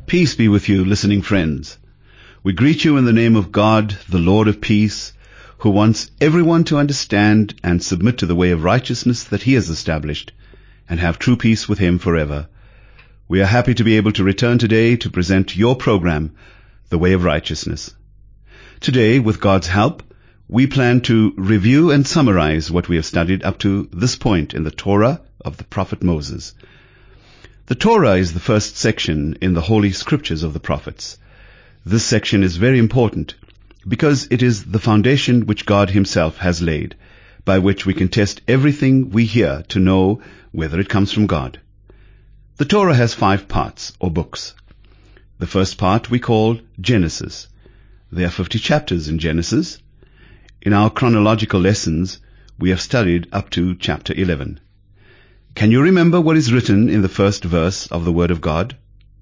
Peace be with you, listening friends. We greet you in the name of God, the Lord of peace, who wants everyone to understand and submit to the way of righteousness that he has established, and have true peace with him forever. We are happy to be able to return today to present your program, The Way of Righteousness. Today, with God's help, we plan to review and summarize what we have studied up to this point in the Torah of the prophet Moses. The Torah is the first section in the Holy Scriptures of the prophets. This section is very important because it is the foundation which God himself has laid, by which we can test everything we hear to know whether it comes from God. The Torah has 5 parts, or books. The first part we call Genesis. There are 50 chapters in Genesis. In our chronological lessons, we have studied up to chapter 11. Can you remember what is written in the first verse of the Word of God?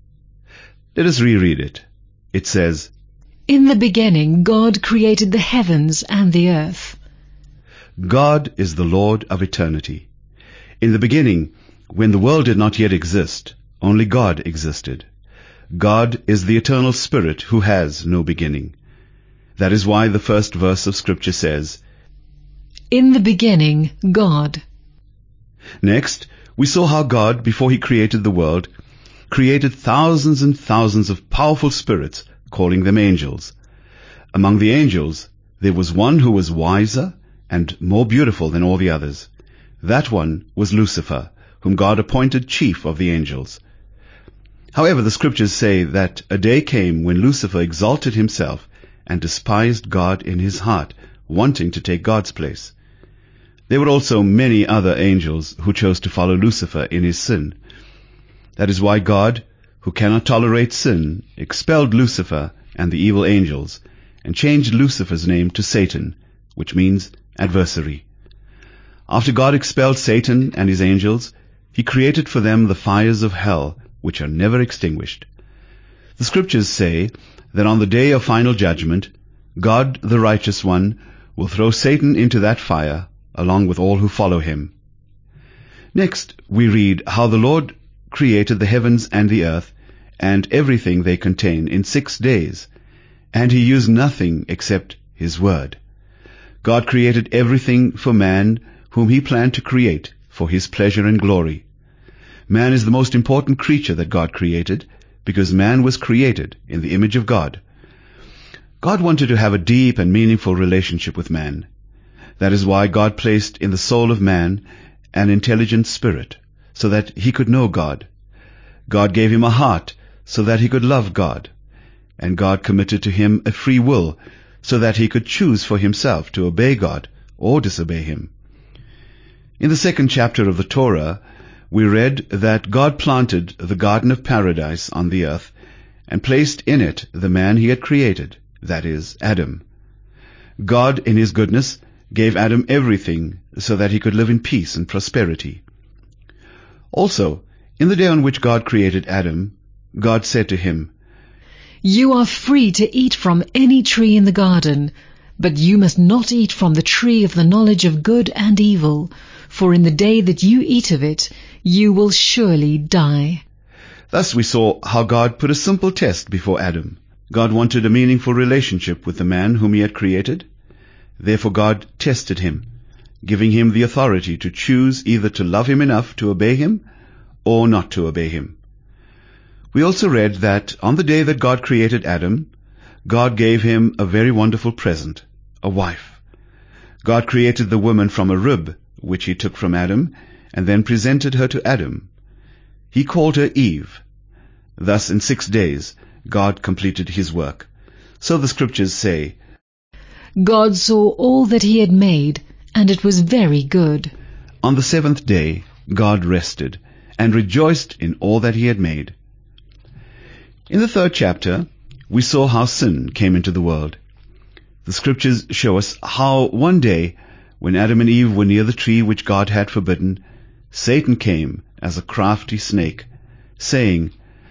Let us reread it. It says, "In the beginning God created the heavens and the earth." God is the Lord of eternity. In the beginning, when the world did not yet exist, only God existed. God is the eternal Spirit who has no beginning. That is why the first verse of Scripture says, "In the beginning God." Next, we saw how God, before he created the world, created thousands and thousands of powerful spirits, calling them angels. Among the angels, there was one who was wiser and more beautiful than all the others. That one was Lucifer, whom God appointed chief of the angels. However, the Scriptures say that a day came when Lucifer exalted himself and despised God in his heart, wanting to take God's place. There were also many other angels who chose to follow Lucifer in his sin. That is why God, who cannot tolerate sin, expelled Lucifer and the evil angels, and changed Lucifer's name to Satan, which means adversary. After God expelled Satan and his angels, he created for them the fires of hell, which are never extinguished. The Scriptures say that on the day of final judgment, God, the righteous one, will throw Satan into that fire, along with all who follow him. Next, we read how the Lord created the heavens and the earth, and everything they contain in 6 days, and he used nothing except his word. God created everything for man, whom he planned to create for his pleasure and glory. Man is the most important creature that God created, because man was created in the image of God. God wanted to have a deep and meaningful relationship with man. That is why God placed in the soul of man an intelligent spirit, so that he could know God. God gave him a heart, so that he could love God. And God committed to him a free will, so that he could choose for himself to obey God or disobey him. In the 2nd chapter of the Torah, we read that God planted the Garden of Paradise on the earth, and placed in it the man he had created, that is, Adam. God, in his goodness, gave Adam everything so that he could live in peace and prosperity. Also, in the day on which God created Adam, God said to him, "You are free to eat from any tree in the garden, but you must not eat from the tree of the knowledge of good and evil, for in the day that you eat of it, you will surely die." Thus we saw how God put a simple test before Adam. God wanted a meaningful relationship with the man whom he had created. Therefore God tested him, giving him the authority to choose either to love him enough to obey him or not to obey him. We also read that on the day that God created Adam, God gave him a very wonderful present, a wife. God created the woman from a rib, which he took from Adam, and then presented her to Adam. He called her Eve. Thus in 6 days God completed his work. So the Scriptures say, God saw all that he had made, and it was very good. On the 7th day God rested, and rejoiced in all that he had made. In the 3rd chapter, we saw how sin came into the world. The Scriptures show us how one day, when Adam and Eve were near the tree which God had forbidden, Satan came as a crafty snake, saying,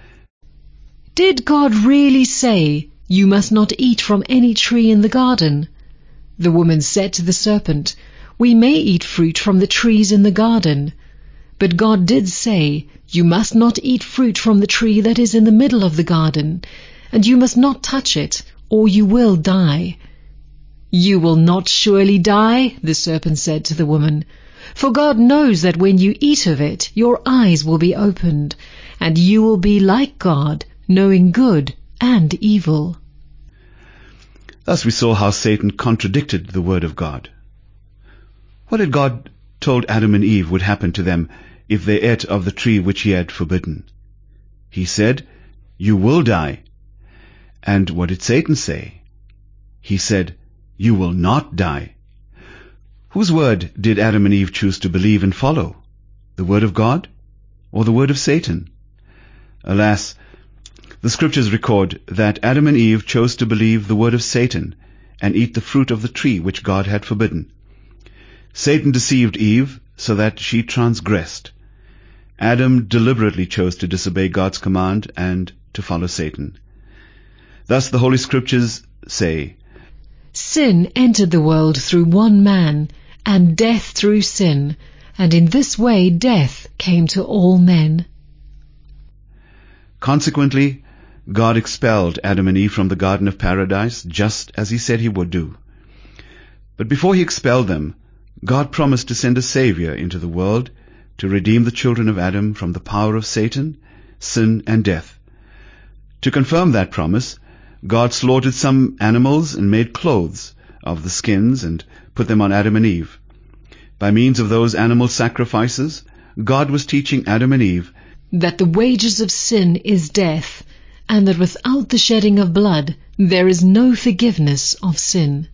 "Did God really say, 'You must not eat from any tree in the garden'?" The woman said to the serpent, "We may eat fruit from the trees in the garden, But God did say, "You must not eat fruit from the tree that is in the middle of the garden, and you must not touch it, or you will die." "You will not surely die," the serpent said to the woman, "for God knows that when you eat of it, your eyes will be opened, and you will be like God, knowing good and evil." Thus we saw how Satan contradicted the word of God. What had God told Adam and Eve would happen to them if they ate of the tree which he had forbidden? He said, "You will die." And what did Satan say? He said, "You will not die." Whose word did Adam and Eve choose to believe and follow? The word of God or the word of Satan? Alas, the scriptures record that Adam and Eve chose to believe the word of Satan and eat the fruit of the tree which God had forbidden. Satan deceived Eve so that she transgressed. Adam deliberately chose to disobey God's command and to follow Satan. Thus the Holy Scriptures say, "Sin entered the world through one man, and death through sin, and in this way death came to all men." Consequently, God expelled Adam and Eve from the Garden of Paradise, just as he said he would do. But before he expelled them, God promised to send a Savior into the world to redeem the children of Adam from the power of Satan, sin, and death. To confirm that promise, God slaughtered some animals and made clothes of the skins and put them on Adam and Eve. By means of those animal sacrifices, God was teaching Adam and Eve that the wages of sin is death, and that without the shedding of blood there is no forgiveness of sin.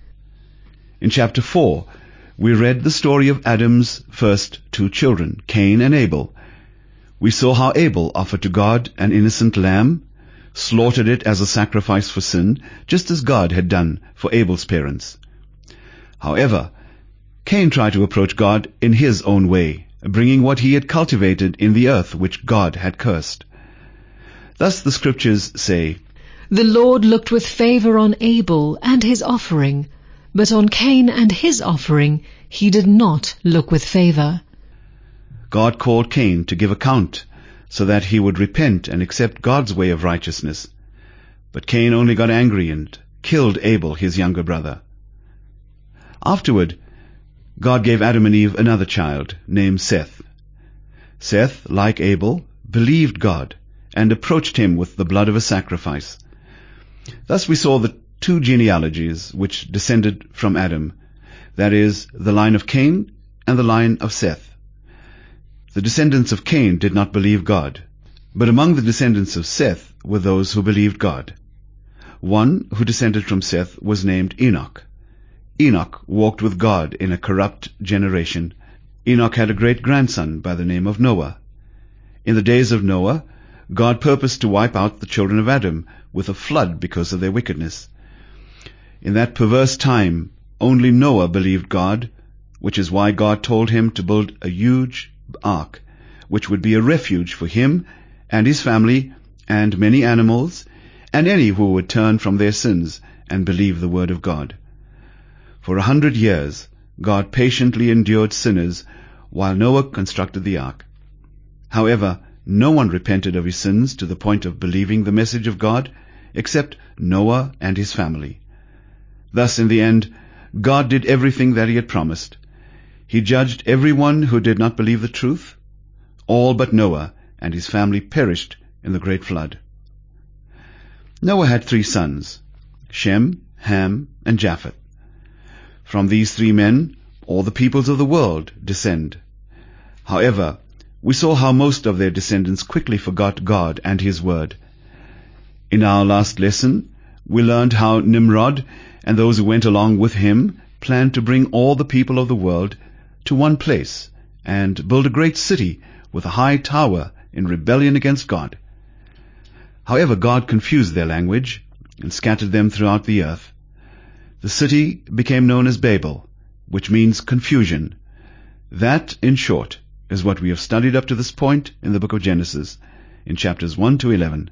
In chapter 4, we read the story of Adam's first two children, Cain and Abel. We saw how Abel offered to God an innocent lamb, slaughtered it as a sacrifice for sin, just as God had done for Abel's parents. However, Cain tried to approach God in his own way, bringing what he had cultivated in the earth which God had cursed. Thus the scriptures say, "The Lord looked with favor on Abel and his offering, but on Cain and his offering he did not look with favor." God called Cain to give account so that he would repent and accept God's way of righteousness. But Cain only got angry and killed Abel, his younger brother. Afterward, God gave Adam and Eve another child named Seth. Seth, like Abel, believed God and approached him with the blood of a sacrifice. Thus we saw the two genealogies which descended from Adam, that is, the line of Cain and the line of Seth. The descendants of Cain did not believe God, but among the descendants of Seth were those who believed God. One who descended from Seth was named Enoch. Enoch walked with God in a corrupt generation. Enoch had a great-grandson by the name of Noah. In the days of Noah, God purposed to wipe out the children of Adam with a flood because of their wickedness. In that perverse time, only Noah believed God, which is why God told him to build a huge ark, which would be a refuge for him and his family and many animals, and any who would turn from their sins and believe the word of God. For 100 years, God patiently endured sinners while Noah constructed the ark. However, no one repented of his sins to the point of believing the message of God, except Noah and his family. Thus, in the end, God did everything that he had promised. He judged everyone who did not believe the truth. All but Noah and his family perished in the great flood. Noah had 3 sons, Shem, Ham, and Japheth. From these 3 men, all the peoples of the world descend. However, we saw how most of their descendants quickly forgot God and his word. In our last lesson, we learned how Nimrod and those who went along with him planned to bring all the people of the world to one place and build a great city with a high tower in rebellion against God. However, God confused their language and scattered them throughout the earth. The city became known as Babel, which means confusion. That, in short, is what we have studied up to this point in the book of Genesis, in chapters 1 to 11.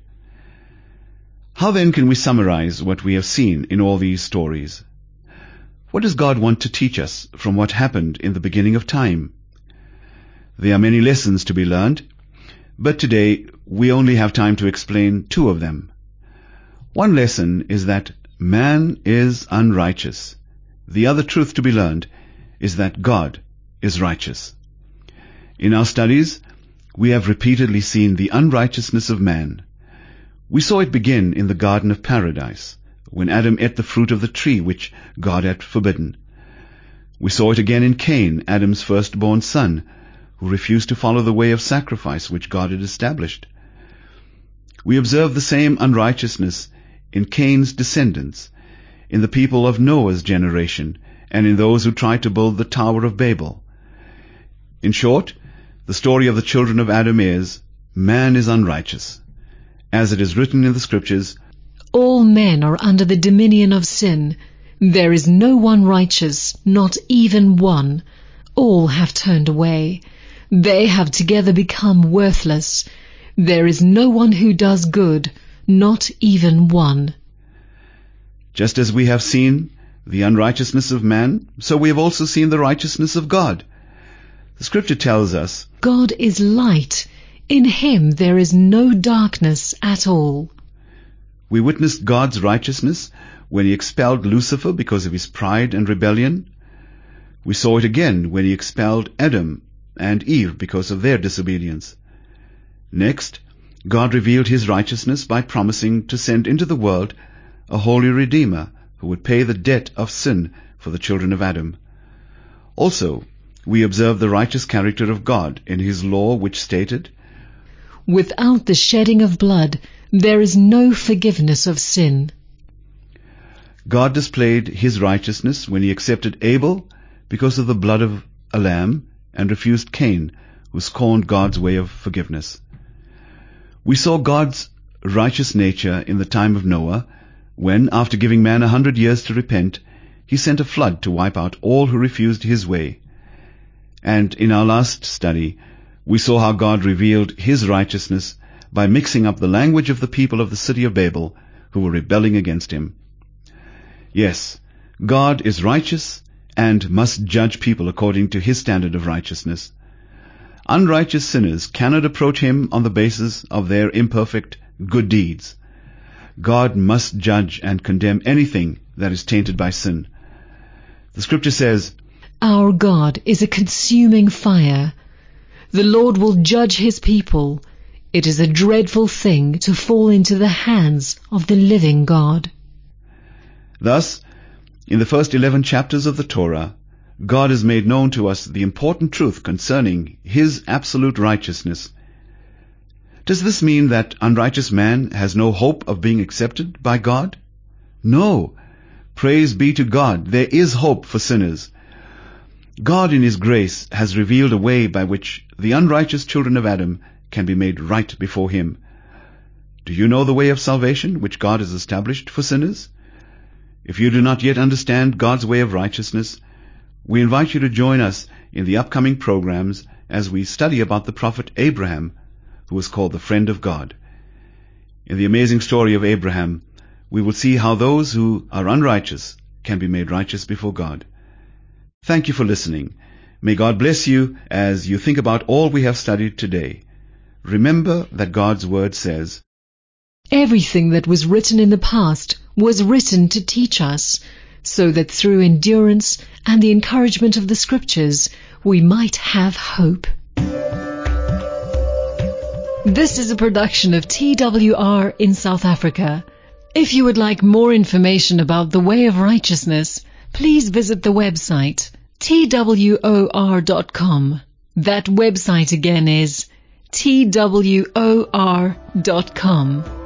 How then can we summarize what we have seen in all these stories? What does God want to teach us from what happened in the beginning of time? There are many lessons to be learned, but today we only have time to explain 2 of them. One lesson is that man is unrighteous. The other truth to be learned is that God is righteous. In our studies, we have repeatedly seen the unrighteousness of man. We saw it begin in the Garden of Paradise, when Adam ate the fruit of the tree which God had forbidden. We saw it again in Cain, Adam's firstborn son, who refused to follow the way of sacrifice which God had established. We observe the same unrighteousness in Cain's descendants, in the people of Noah's generation, and in those who tried to build the Tower of Babel. In short, the story of the children of Adam is, man is unrighteous. As it is written in the Scriptures, all men are under the dominion of sin. There is no one righteous, not even one. All have turned away. They have together become worthless. There is no one who does good, not even one. Just as we have seen the unrighteousness of man, so we have also seen the righteousness of God. The Scripture tells us, God is light. In him there is no darkness at all. We witnessed God's righteousness when he expelled Lucifer because of his pride and rebellion. We saw it again when he expelled Adam and Eve because of their disobedience. Next, God revealed his righteousness by promising to send into the world a holy Redeemer who would pay the debt of sin for the children of Adam. Also, we observe the righteous character of God in his law, which stated, without the shedding of blood, there is no forgiveness of sin. God displayed his righteousness when he accepted Abel because of the blood of a lamb and refused Cain, who scorned God's way of forgiveness. We saw God's righteous nature in the time of Noah, when, after giving man 100 years to repent, he sent a flood to wipe out all who refused his way. And in our last study, we saw how God revealed his righteousness by mixing up the language of the people of the city of Babel who were rebelling against him. Yes, God is righteous and must judge people according to his standard of righteousness. Unrighteous sinners cannot approach him on the basis of their imperfect good deeds. God must judge and condemn anything that is tainted by sin. The Scripture says, our God is a consuming fire. The Lord will judge his people. It is a dreadful thing to fall into the hands of the living God. Thus, in the first 11 chapters of the Torah, God has made known to us the important truth concerning his absolute righteousness. Does this mean that unrighteous man has no hope of being accepted by God? No. Praise be to God, there is hope for sinners. God in his grace has revealed a way by which the unrighteous children of Adam can be made right before him. Do you know the way of salvation which God has established for sinners? If you do not yet understand God's way of righteousness, we invite you to join us in the upcoming programs as we study about the prophet Abraham, who was called the friend of God. In the amazing story of Abraham, we will see how those who are unrighteous can be made righteous before God. Thank you for listening. May God bless you as you think about all we have studied today. Remember that God's Word says, everything that was written in the past was written to teach us, so that through endurance and the encouragement of the Scriptures we might have hope. This is a production of TWR in South Africa. If you would like more information about the way of righteousness, please visit the website twor.com. That website again is twor.com.